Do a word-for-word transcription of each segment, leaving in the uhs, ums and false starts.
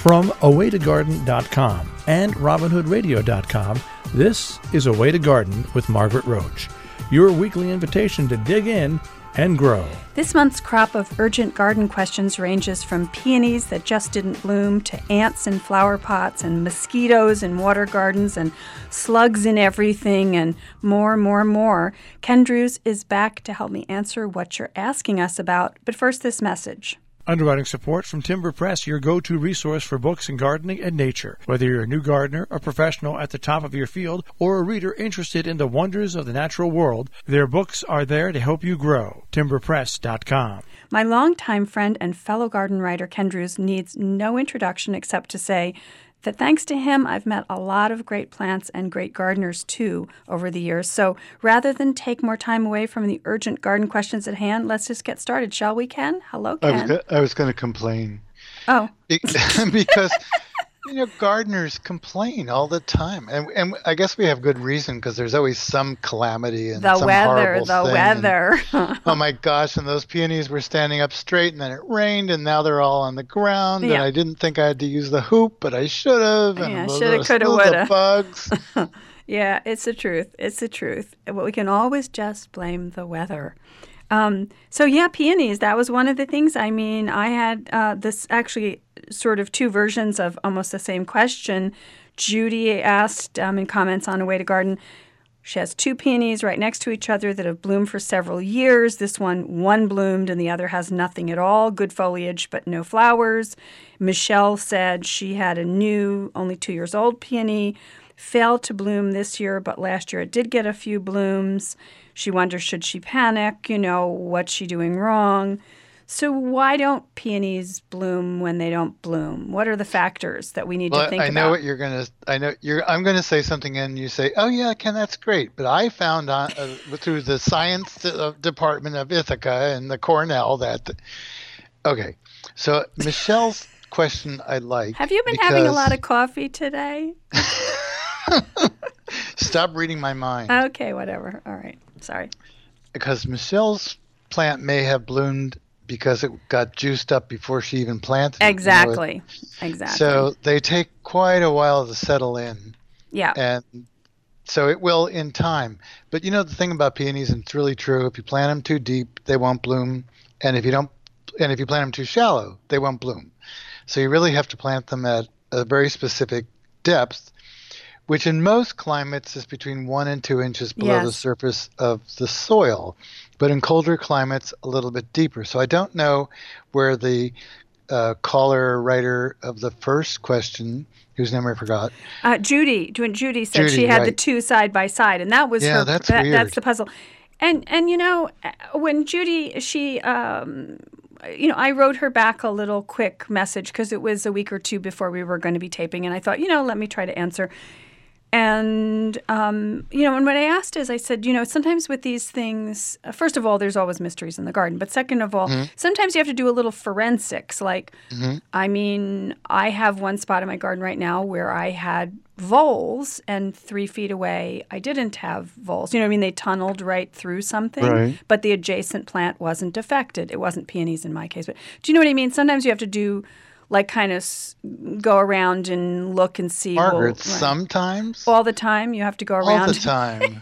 From a way to garden dot com and robin hood radio dot com, this is A Way to Garden with Margaret Roach, your weekly invitation to dig in and grow. This month's crop of urgent garden questions ranges from peonies that just didn't bloom to ants in flower pots and mosquitoes in water gardens and slugs in everything and more, more, more. Ken Drewes is back to help me answer what you're asking us about. But first, this message. Underwriting support from Timber Press, your go-to resource for books in gardening and nature. Whether you're a new gardener, a professional at the top of your field, or a reader interested in the wonders of the natural world, their books are there to help you grow. timber press dot com. My longtime friend and fellow garden writer Ken Drewes needs no introduction except to say that thanks to him, I've met a lot of great plants and great gardeners, too, over the years. So rather than take more time away from the urgent garden questions at hand, let's just get started, shall we, Ken? Hello, Ken. I was, go- I was going to complain. Oh. Because, you know, gardeners complain all the time. And and I guess we have good reason because there's always some calamity and the some weather, horrible the thing. weather. And, oh, my gosh. And those peonies were standing up straight, and then it rained, and now they're all on the ground. Yeah. And I didn't think I had to use the hoop, but I should have. And Yeah, those shoulda, are coulda, still the woulda. bugs. Yeah, it's the truth. It's the truth. But we can always just blame the weather. Um, so, yeah, peonies, that was one of the things. I mean, I had uh, this actually sort of two versions of almost the same question. Judy asked um, in comments on A Way to Garden, she has two peonies right next to each other that have bloomed for several years. This one, one bloomed and the other has nothing at all. Good foliage, but no flowers. Michelle said she had a new, only two years old peony, failed to bloom this year, but last year it did get a few blooms. She wonders, should she panic? You know, what's she doing wrong? So why don't peonies bloom when they don't bloom? What are the factors that we need well, to think I about? know what you're gonna. I know you're. I'm gonna say something, and you say, "Oh yeah, Ken, that's great." But I found on uh, through the science uh, department of Ithaca and the Cornell that. Okay, so Michelle's question I like. Have you been because... having a lot of coffee today? Stop reading my mind. Okay, whatever. All right. Sorry. Because Michelle's plant may have bloomed because it got juiced up before she even planted it. Exactly. You know? Exactly. So they take quite a while to settle in. Yeah. And so it will in time. But you know the thing about peonies, and it's really true, if you plant them too deep, they won't bloom. And if you don't and if you plant them too shallow, they won't bloom. So you really have to plant them at a very specific depth, which in most climates is between one and two inches below Yes. the surface of the soil, but in colder climates, a little bit deeper. So I don't know where the uh, caller writer of the first question, whose name I forgot. Uh, Judy, Ju- Judy said Judy, she had the right. two side by side, and that was Yeah, her. that's that, weird. That's the puzzle. And and you know, when Judy, she, um, you know, I wrote her back a little quick message because it was a week or two before we were going to be taping, and I thought, you know, let me try to answer. And, um, you know, and what I asked is I said, you know, sometimes with these things, uh, first of all, there's always mysteries in the garden. But second of all, Mm-hmm. sometimes you have to do a little forensics. Like, Mm-hmm. I mean, I have one spot in my garden right now where I had voles and three feet away, I didn't have voles. You know what I mean? They tunneled right through something, Right. but the adjacent plant wasn't affected. It wasn't peonies in my case. But do you know what I mean? Sometimes you have to do like kind of s- go around and look and see. well, Margaret, right. sometimes, All the time you have to go all around. the time.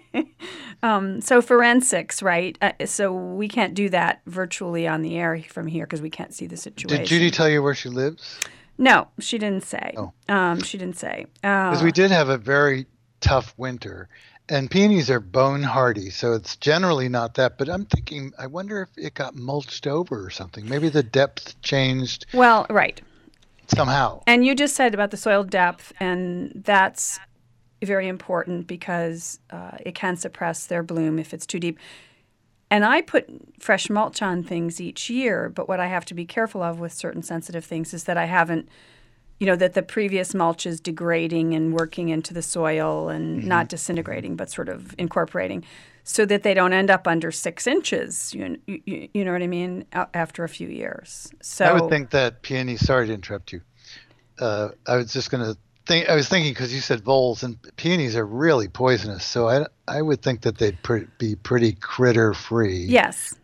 Um, so forensics, right? Uh, so we can't do that virtually on the air from here because we can't see the situation. Did Judy tell you where she lives? No, she didn't say. Oh. Um, she didn't say. Because Uh, we did have a very tough winter. And peonies are bone hardy, so it's generally not that. But I'm thinking, I wonder if it got mulched over or something. Maybe the depth changed well, right. somehow. And you just said about the soil depth, and that's very important because uh, it can suppress their bloom if it's too deep. And I put fresh mulch on things each year, but what I have to be careful of with certain sensitive things is that I haven't, you know, that the previous mulch is degrading and working into the soil and Mm-hmm. not disintegrating, but sort of incorporating, so that they don't end up under six inches. You, you, you know what I mean? a- After a few years. So I would think that peonies, sorry to interrupt you. Uh, I was just going to think, I was thinking because you said voles, and peonies are really poisonous. So I, I would think that they'd pre- be pretty critter free. yes.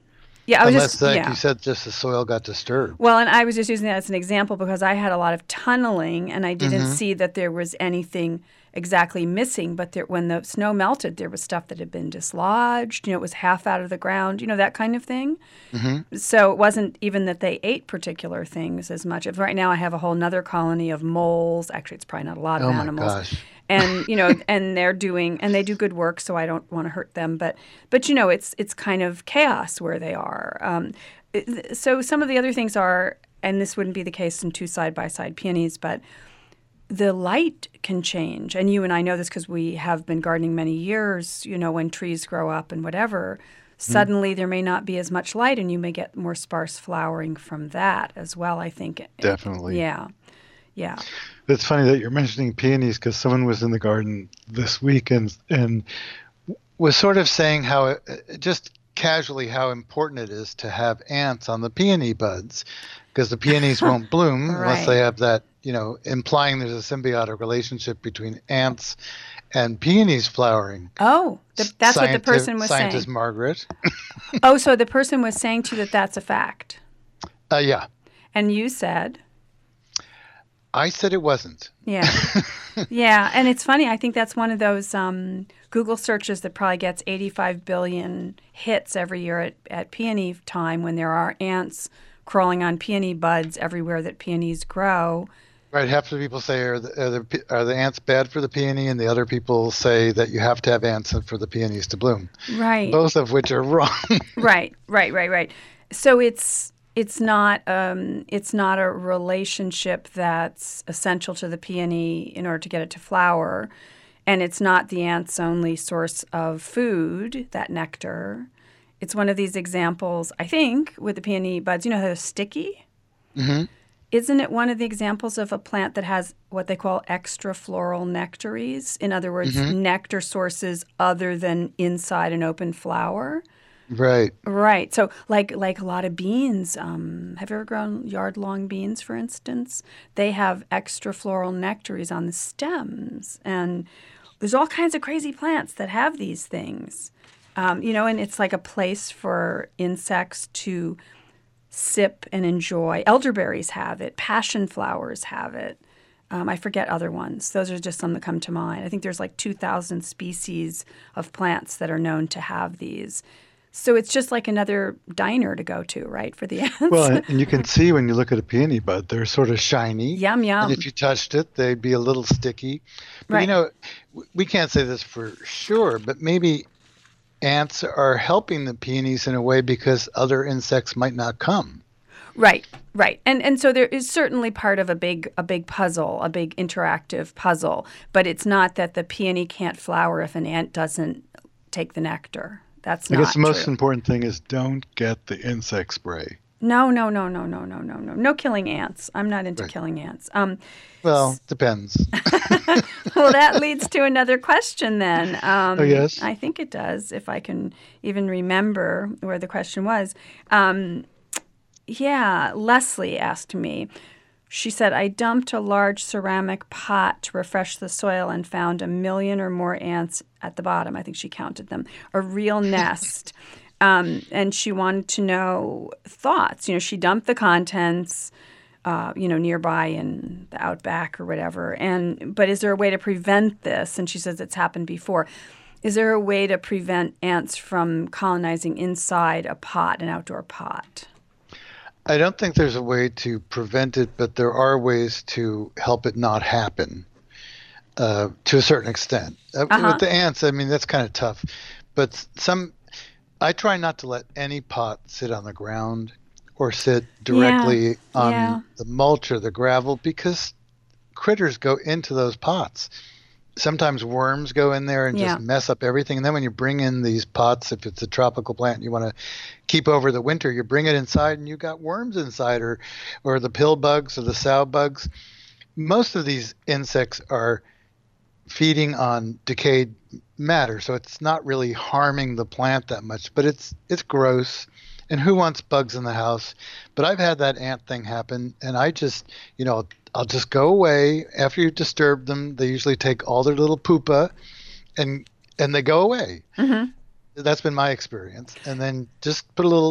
Yeah, I was Unless, just like yeah. you said, just the soil got disturbed. Well, and I was just using that as an example because I had a lot of tunneling and I didn't Mm-hmm. see that there was anything exactly missing. But there, when the snow melted, there was stuff that had been dislodged. You know, it was half out of the ground. You know, that kind of thing. Mm-hmm. So it wasn't even that they ate particular things as much. If right now I have a whole nother colony of moles. Actually, it's probably not a lot of Oh my animals. gosh. And you know, and they're doing, and they do good work, so I don't want to hurt them. But, but you know, it's it's kind of chaos where they are. Um, it- so some of the other things are, and this wouldn't be the case in two side by side peonies, but the light can change. And you and I know this because we have been gardening many years. You know, when trees grow up and whatever, suddenly there may not be as much light, and you may get more sparse flowering from that as well. I think. Definitely. Yeah. Yeah. It's funny that you're mentioning peonies because someone was in the garden this week and and was sort of saying how it, just casually how important it is to have ants on the peony buds because the peonies won't bloom unless they Right. have that, you know, implying there's a symbiotic relationship between ants and peonies flowering. Oh, th- that's what the Scientist- person was Scientist saying. Margaret. Oh, so the person was saying to you that that's a fact. Uh, yeah. And you said, I said it wasn't. yeah. Yeah. And it's funny. I think that's one of those um, Google searches that probably gets eighty-five billion hits every year at, at peony time when there are ants crawling on peony buds everywhere that peonies grow. Right, half the people say are the, are the are the ants bad for the peony, and the other people say that you have to have ants for the peonies to bloom. Right. Both of which are wrong. Right, right, right, right. So it's it's not um, it's not a relationship that's essential to the peony in order to get it to flower, and it's not the ant's only source of food, that nectar. It's one of these examples, I think, with the peony buds. You know how they're sticky? hmm Isn't it one of the examples of a plant that has what they call extrafloral nectaries? In other words, nectar sources other than inside an open flower? Right. Right. So, like like a lot of beans. Um, have you ever grown yard-long beans, for instance? They have extrafloral nectaries on the stems, and there's all kinds of crazy plants that have these things. Um, you know, and it's like a place for insects to sip and enjoy. Elderberries have it. Passion flowers have it. Um, I forget other ones. Those are just some that come to mind. I think there's like two thousand species of plants that are known to have these. So it's just like another diner to go to, right, for the ants? Well, and you can see when you look at a peony bud, they're sort of shiny. Yum, yum. And if you touched it, they'd be a little sticky. But Right. you know, w- we can't say this for sure, but maybe ants are helping the peonies in a way because other insects might not come. Right, right. And and so there is certainly part of a big a big puzzle, a big interactive puzzle, but it's not that the peony can't flower if an ant doesn't take the nectar. That's I not guess the most true. important thing is don't get the insect spray. No, no, no, no, no, no, no, no. No killing ants. I'm not into Right. killing ants. Um, Well, depends. well, that leads to another question then. Um, Oh, yes? I think it does, if I can even remember where the question was. Um, yeah, Leslie asked me. She said, I dumped a large ceramic pot to refresh the soil and found a million or more ants at the bottom. I think she counted them. A real nest. Um, and she wanted to know thoughts. You know, she dumped the contents, uh, you know, nearby in the outback or whatever. And but is there a way to prevent this? And she says it's happened before. Is there a way to prevent ants from colonizing inside a pot, an outdoor pot? I don't think there's a way to prevent it, but there are ways to help it not happen uh, to a certain extent. Uh, Uh-huh. With the ants, I mean, that's kind of tough. But some, I try not to let any pot sit on the ground or sit directly on yeah. the mulch or the gravel because critters go into those pots. Sometimes worms go in there and Yeah. just mess up everything. And then when you bring in these pots, if it's a tropical plant you want to keep over the winter, you bring it inside and you got worms inside, or or the pill bugs or the sow bugs. Most of these insects are feeding on decayed matter, so it's not really harming the plant that much, but it's it's gross. And who wants bugs in the house? But I've had that ant thing happen, and I just, you know, I'll just go away after you disturb them. They usually take all their little poopa, and and they go away. Mm-hmm. That's been my experience. And then just put a little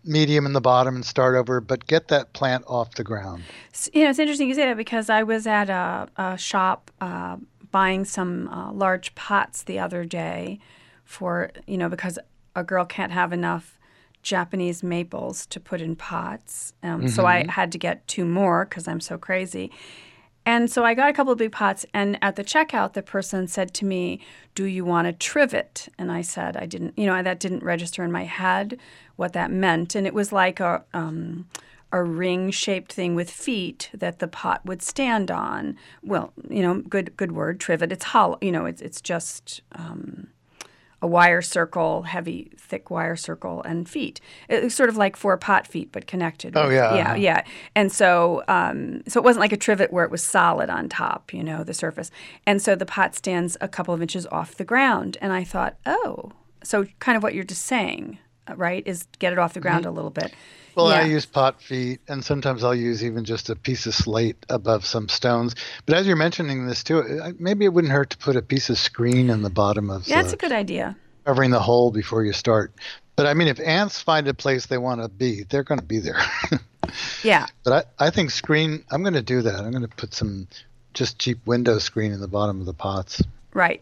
medium in the bottom and start over, but get that plant off the ground. You know, it's interesting you say that because I was at a, a shop uh, buying some uh, large pots the other day for, you know, because a girl can't have enough Japanese maples to put in pots. Um, mm-hmm. So I had to get two more because I'm so crazy. And so I got a couple of big pots, and at the checkout, the person said to me, "Do you want a trivet?" And I said I didn't, you know, that didn't register in my head what that meant. And it was like a um, a ring-shaped thing with feet that the pot would stand on. Well, you know, good good word, trivet. It's hollow, you know, it's it's just um, a wire circle, heavy, thick wire circle, and feet. It's sort of like four pot feet, but connected. Oh, with, yeah. Yeah, yeah. And so um, so it wasn't like a trivet where it was solid on top, you know, the surface. And so the pot stands a couple of inches off the ground. And I thought, oh, so kind of what you're just saying, right, is get it off the ground mm-hmm. a little bit. Well, yeah. I use pot feet, and sometimes I'll use even just a piece of slate above some stones. But as you're mentioning this too, maybe it wouldn't hurt to put a piece of screen in the bottom of yeah, that's the, a good idea. Covering the hole before you start. But I mean, if ants find a place they want to be, they're going to be there. Yeah. But I, I think screen, I'm going to do that. I'm going to put some just cheap window screen in the bottom of the pots. Right.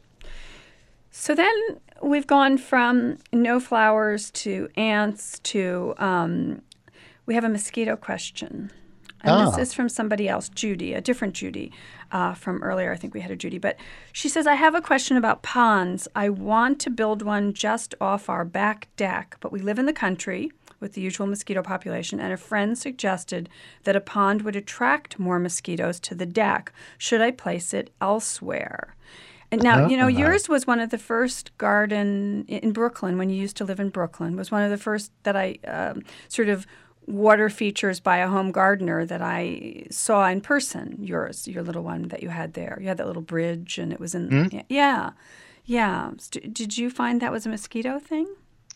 So then we've gone from no flowers to ants to um, we have a mosquito question. And ah. this is from somebody else, Judy, a different Judy uh, from earlier. I think we had a Judy. But she says, I have a question about ponds. I want to build one just off our back deck, but we live in the country with the usual mosquito population, and a friend suggested that a pond would attract more mosquitoes to the deck. Should I place it elsewhere? And now, you know, yours was one of the first garden in Brooklyn, when you used to live in Brooklyn, was one of the first that I um, sort of water features by a home gardener that I saw in person, yours, your little one that you had there. You had that little bridge, and it was in, mm-hmm. yeah, yeah. Did you find that was a mosquito thing?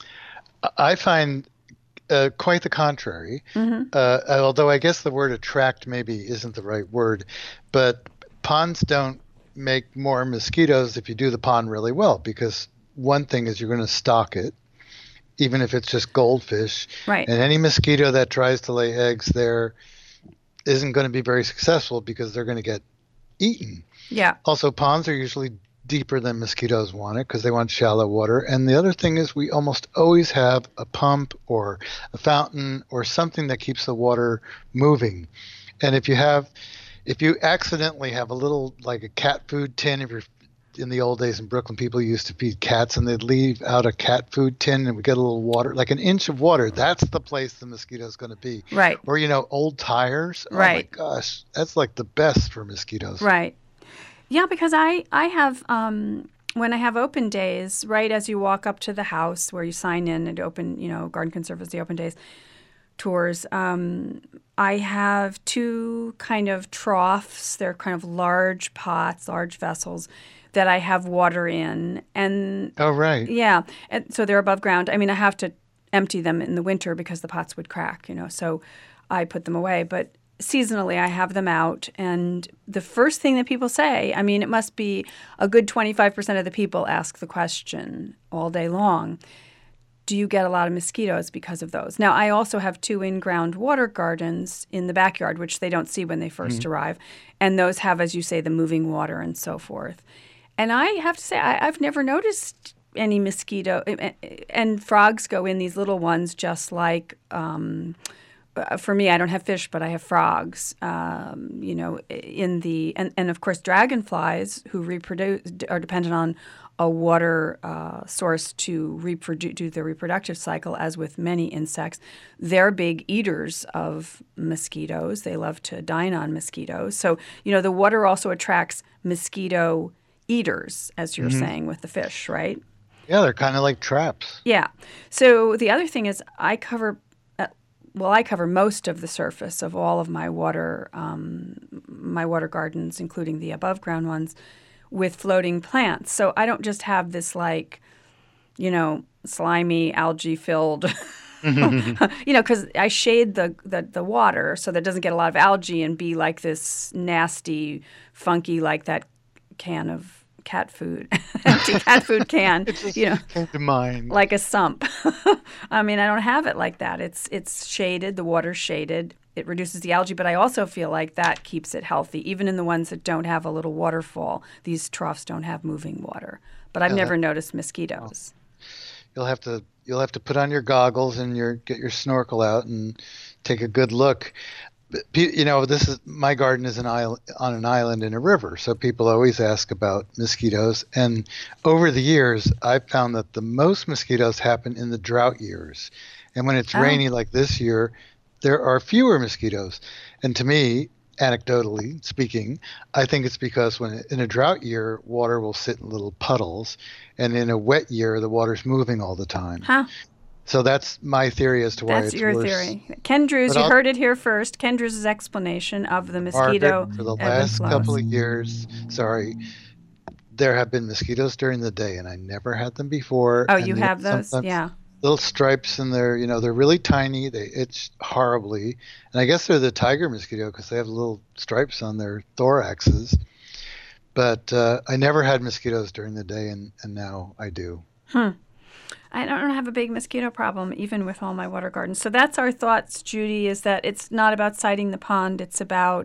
I find uh, quite the contrary, mm-hmm. uh, although I guess the word attract maybe isn't the right word, but ponds don't make more mosquitoes if you do the pond really well, because one thing is you're going to stock it, even if it's just goldfish. Right. And any mosquito that tries to lay eggs there isn't going to be very successful because they're going to get eaten. Yeah. Also, ponds are usually deeper than mosquitoes want it because they want shallow water. And the other thing is we almost always have a pump or a fountain or something that keeps the water moving. And if you have, if you accidentally have a little, like a cat food tin, if you're in the old days in Brooklyn, people used to feed cats and they'd leave out a cat food tin and we get a little water, like an inch of water. That's the place the mosquito is going to be. Right. Or, you know, old tires. Right. Oh my gosh. That's like the best for mosquitoes. Right. Yeah, because I, I have, um, when I have open days, right as you walk up to the house where you sign in and open, you know, Garden Conservancy open days tours, um, I have two kind of troughs. They're kind of large pots, large vessels that I have water in. And oh, right. Yeah. And so they're above ground. I mean, I have to empty them in the winter because the pots would crack, you know, so I put them away. But seasonally, I have them out. And the first thing that people say, I mean, it must be a good twenty-five percent of the people ask the question all day long, do you get a lot of mosquitoes because of those? Now, I also have two in-ground water gardens in the backyard, which they don't see when they first mm-hmm. arrive. And those have, as you say, the moving water and so forth. And I have to say, I, I've never noticed any mosquito. And frogs go in these little ones just like, um, for me, I don't have fish, but I have frogs, um, you know, in the, and, and of course, dragonflies who reproduce are dependent on a water uh, source to reproduce, do the reproductive cycle, as with many insects. They're big eaters of mosquitoes. They love to dine on mosquitoes. So, you know, the water also attracts mosquito eaters, as you're mm-hmm. saying, with the fish, right? Yeah, they're kind of like traps. Yeah. So the other thing is I cover, uh, well, I cover most of the surface of all of my water, um, my water gardens, including the above ground ones, with floating plants. So I don't just have this like, you know, slimy, algae-filled, you know, because I shade the, the, the water so that it doesn't get a lot of algae and be like this nasty, funky, like that can of cat food, empty cat food can, It just you know, came to mind. like a sump. I mean, I don't have it like that. It's it's shaded. The water's shaded. It reduces the algae, but I also feel like that keeps it healthy. Even in the ones that don't have a little waterfall, these troughs don't have moving water. But I've Yeah, never that- noticed mosquitoes. You'll have to you'll have to put on your goggles and your get your snorkel out and take a good look. But, pe- You know, this is my garden is an island on an island in a river, so people always ask about mosquitoes. And over the years, I've found that the most mosquitoes happen in the drought years, and when it's Oh. rainy like this year, there are fewer mosquitoes. And to me, anecdotally speaking, I think it's because when in a drought year, water will sit in little puddles, and in a wet year, the water's moving all the time. Huh? So that's my theory as to why That's it's your worse. theory. Ken Drews, But you I'll- heard it here first. Ken Drews' explanation of the mosquito Margaret, for the ebb and last flows. couple of years, sorry, there have been mosquitoes during the day, and I never had them before. Oh, and you yet have those? sometimes Yeah. Little stripes, and they're you know they're really tiny. They itch horribly, and I guess they're the tiger mosquito because they have little stripes on their thoraxes. But uh, I never had mosquitoes during the day, and, and now I do. Hmm. I don't have a big mosquito problem, even with all my water gardens. So that's our thoughts, Judy, is that it's not about citing the pond. It's about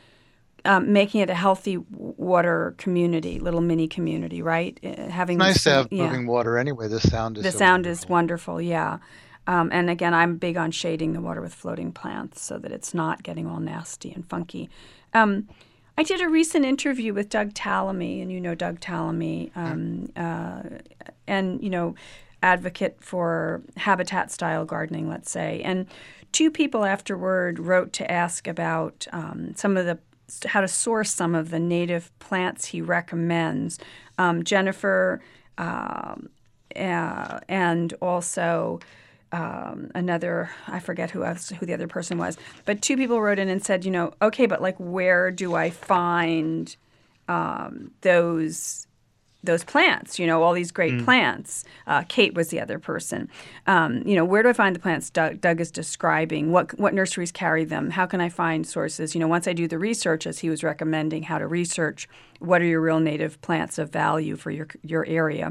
um, making it a healthy w- water community, little mini community, right? Uh, having Nice this- to have yeah. moving water anyway. The sound is The so sound is wonderful. wonderful, yeah. Um, and again, I'm big on shading the water with floating plants so that it's not getting all nasty and funky. Um, I did a recent interview with Doug Tallamy, and you know Doug Tallamy, um, uh, and you know, advocate for habitat-style gardening, let's say. And two people afterward wrote to ask about um, some of the how to source some of the native plants he recommends. Um, Jennifer. Um, Uh, and also um, another, I forget who else, who the other person was, but two people wrote in and said, you know, okay, but like, where do I find um, those those plants? You know, all these great plants. Uh, Kate was the other person. Um, you know, where do I find the plants Doug, Doug is describing? What what nurseries carry them? How can I find sources? You know, once I do the research, as he was recommending, how to research, what are your real native plants of value for your your area?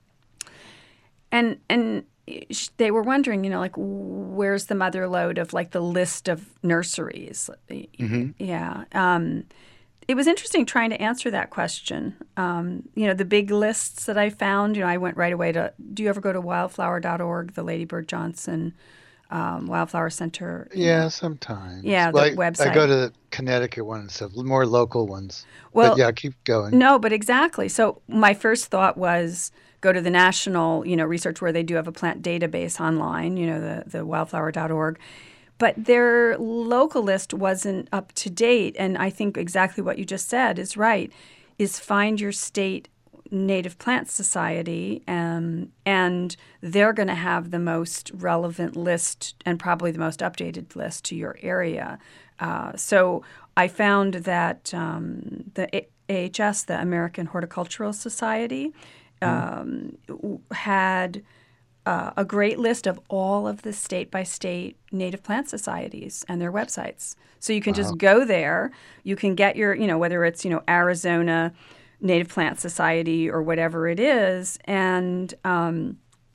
And and they were wondering, you know, like, where's the mother lode of like the list of nurseries? Mhm. Yeah. Um, it was interesting trying to answer that question. Um, you know, the big lists that I found, you know, I went right away to, do you ever go to wildflower dot org, the Lady Bird Johnson um, Wildflower Center? you Yeah, know? sometimes. Yeah, Well, the I, website. I go to the Connecticut ones, so more local ones. Well, but yeah, keep going. No, but exactly. So my first thought was go to the national, you know, research where they do have a plant database online, you know, the, the wildflower dot org. But their local list wasn't up to date. And I think exactly what you just said is right, is find your state Native Plant Society, um, and they're going to have the most relevant list and probably the most updated list to your area. Uh, so I found that um, the A H S, the American Horticultural Society, um, w- had uh, a great list of all of the state-by-state native plant societies and their websites. So you can just go there. You can get your, you know, whether it's, you know, Arizona Native Plant Society or whatever it is, and um,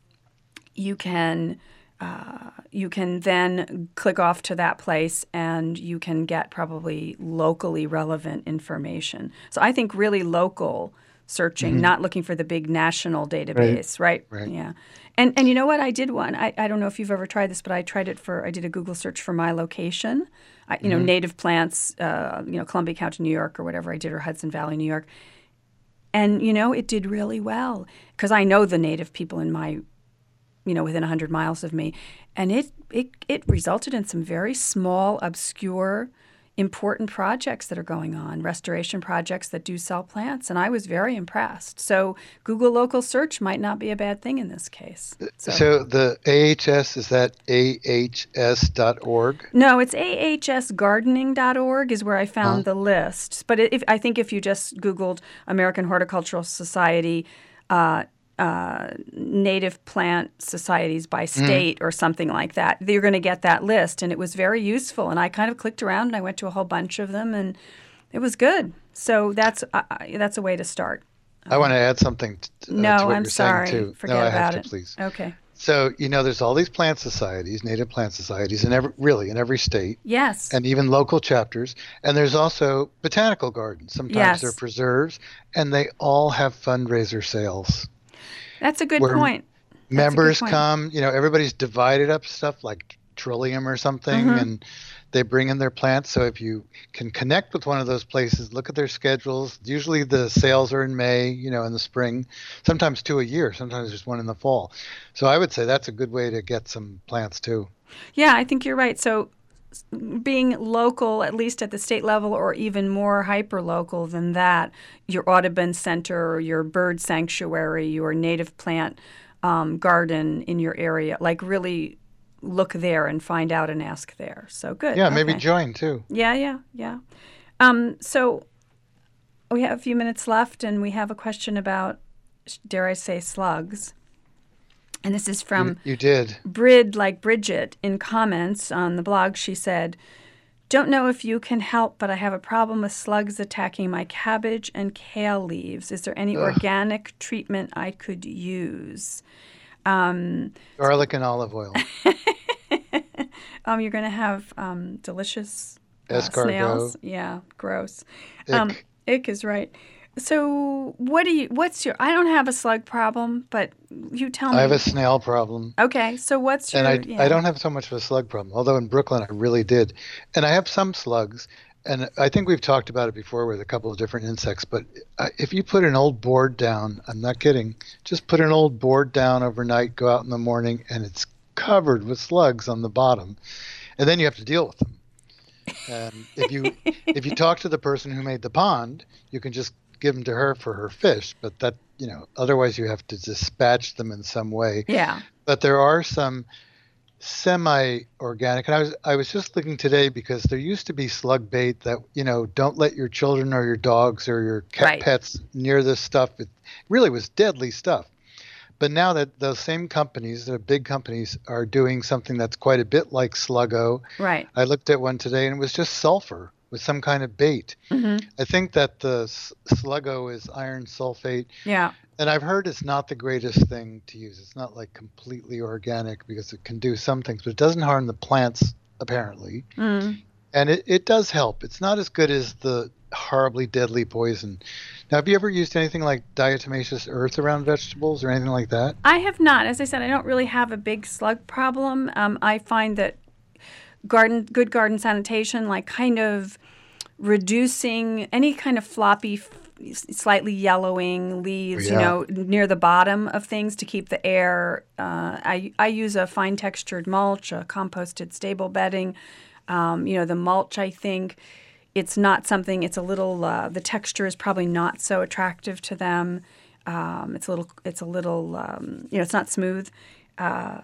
you can uh, you can then click off to that place and you can get probably locally relevant information. So I think really local searching, Mm-hmm. not looking for the big national database, right? Right. Yeah. And and you know what? I did one. I, I don't know if you've ever tried this, but I tried it for, I did a Google search for my location. I, you know, Mm-hmm. native plants, uh, you know, Columbia County, New York or whatever I did, or Hudson Valley, New York. And, you know, it did really well because I know the native people in my, you know, within one hundred miles of me. And it, it, it resulted in some very small, obscure, important projects that are going on, restoration projects that do sell plants. And I was very impressed. So Google local search might not be a bad thing in this case. So, So the A H S, is that A H S dot org? no, it's A H S gardening dot org is where I found Huh. the lists. But if, I think if you just Googled American Horticultural Society, uh, uh, native plant societies by state or something like that, you're going to get that list. And it was very useful. And I kind of clicked around and I went to a whole bunch of them and it was good. So that's uh, that's a way to start. I want to add something to, uh, no, to what I'm you're sorry. saying, too. Forget no, I about have it. to, please. Okay. So, you know, there's all these plant societies, native plant societies, in every, really in every state. Yes. And even local chapters. And there's also botanical gardens. Sometimes yes. they're preserves, and they all have fundraiser sales. That's a good point. That's Members good point. come, you know, everybody's divided up stuff like Trillium or something, mm-hmm. and they bring in their plants. So if you can connect with one of those places, look at their schedules. Usually the sales are in May, you know, in the spring, sometimes two a year, sometimes there's one in the fall. So I would say that's a good way to get some plants too. Yeah, I think you're right. So being local, at least at the state level, or even more hyper-local than that, your Audubon Center, your bird sanctuary, your native plant um, garden in your area, like really look there and find out and ask there. So good. Yeah, okay. maybe join too. Yeah, yeah, yeah. Um, so we have a few minutes left, and we have a question about, dare I say, slugs. And this is from you, you did. Brid, like Bridget, in comments on the blog. She said, don't know if you can help, but I have a problem with slugs attacking my cabbage and kale leaves. Is there any Ugh. organic treatment I could use? Um, Garlic and olive oil. um, you're going to have um, delicious uh, escargot. Snails. Yeah, gross. Ick. Um, ick is right. So what do you, what's your, I don't have a slug problem, but you tell me. I have a snail problem. Okay, so what's your, And I, yeah. I don't have so much of a slug problem, although in Brooklyn I really did. And I have some slugs, and I think we've talked about it before with a couple of different insects, but if you put an old board down, I'm not kidding, just put an old board down overnight, go out in the morning, and it's covered with slugs on the bottom. And then you have to deal with them. And if you if you talk to the person who made the pond, you can just give them to her for her fish, but that, you know, otherwise you have to dispatch them in some way. Yeah. But there are some semi-organic, and I was I was just looking today because there used to be slug bait that, you know, don't let your children or your dogs or your cat right. pets near this stuff. It really was deadly stuff. But now that those same companies, the big companies, are doing something that's quite a bit like Sluggo. Right. I looked at one today, and it was just sulfur with some kind of bait. Mm-hmm. I think that the Sluggo is iron sulfate. Yeah. And I've heard it's not the greatest thing to use. It's not like completely organic because it can do some things, but it doesn't harm the plants, apparently. Mm. And it, it does help. It's not as good as the horribly deadly poison. Now, have you ever used anything like diatomaceous earth around vegetables or anything like that? I have not. As I said, I don't really have a big slug problem. Um, I find that garden, good garden sanitation, like kind of reducing any kind of floppy, slightly yellowing leaves, yeah. you know, near the bottom of things to keep the air. Uh, I I use a fine textured mulch, a composted stable bedding. Um, you know, the mulch, I think, it's not something, it's a little, uh, the texture is probably not so attractive to them. Um, it's a little, it's a little, um, you know, it's not smooth. Uh,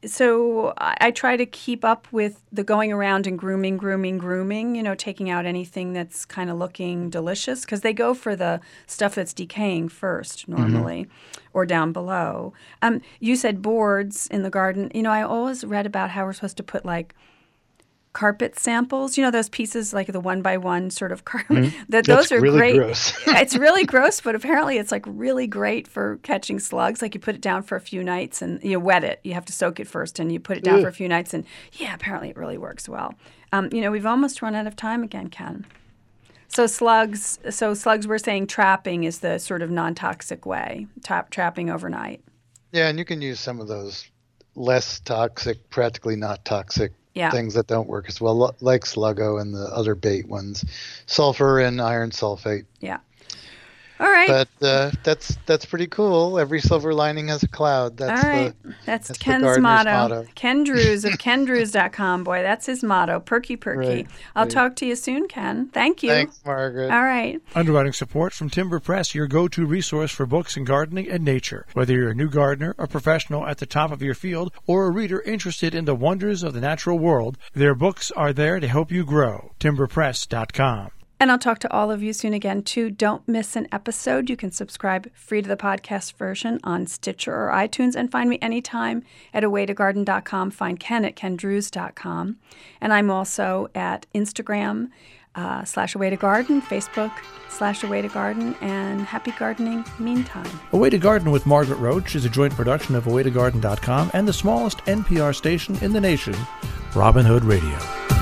so I, I try to keep up with the going around and grooming, grooming, grooming, you know, taking out anything that's kind of looking delicious, because they go for the stuff that's decaying first normally, mm-hmm. or down below. Um, you said boards in the garden. You know, I always read about how we're supposed to put like carpet samples, you know, those pieces like the one by one sort of carpet. Mm-hmm. That those That's are really great. Gross. It's really gross, but apparently it's like really great for catching slugs. Like you put it down for a few nights and you wet it. You have to soak it first, and you put it down Ugh. for a few nights, and yeah, apparently it really works well. Um, you know, we've almost run out of time again, Ken. So slugs, so slugs, we're saying trapping is the sort of non-toxic way, trap, trapping overnight. Yeah, and you can use some of those less toxic, practically not toxic yeah. things that don't work as well, like Sluggo and the other bait ones, sulfur and iron sulfate. Yeah. All right. But uh, that's that's pretty cool. Every silver lining has a cloud. That's All right. The, that's, that's Ken's the motto. motto. Ken Drews of ken drews dot com. Boy, that's his motto. Perky, perky. Right, I'll right. talk to you soon, Ken. Thank you. Thanks, Margaret. All right. Underwriting support from Timber Press, your go-to resource for books in gardening and nature. Whether you're a new gardener, a professional at the top of your field, or a reader interested in the wonders of the natural world, their books are there to help you grow. timber press dot com. And I'll talk to all of you soon again, too. Don't miss an episode. You can subscribe free to the podcast version on Stitcher or iTunes, and find me anytime at away to garden dot com. Find Ken at ken drews dot com. And I'm also at Instagram uh, slash away to garden, Facebook slash away to garden, and happy gardening meantime. Away to Garden with Margaret Roach is a joint production of away to garden dot com and the smallest N P R station in the nation, Robin Hood Radio.